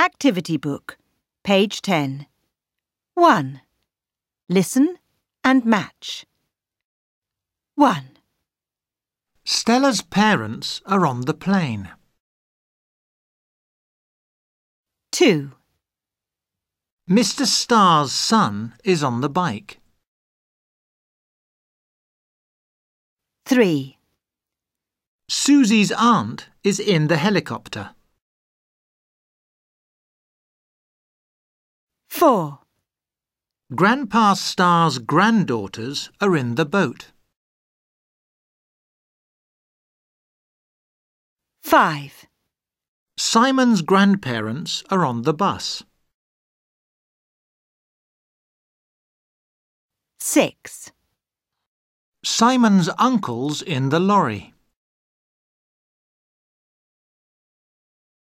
Activity book, page 10. 1. Listen and match. 1. Stella's parents are on the plane. 2. Mr. Starr's son is on the bike. 3. Susie's aunt is in the helicopter. 4. Grandpa Starr's granddaughters are in the boat. 5. Simon's grandparents are on the bus. 6. Simon's uncle's in the lorry.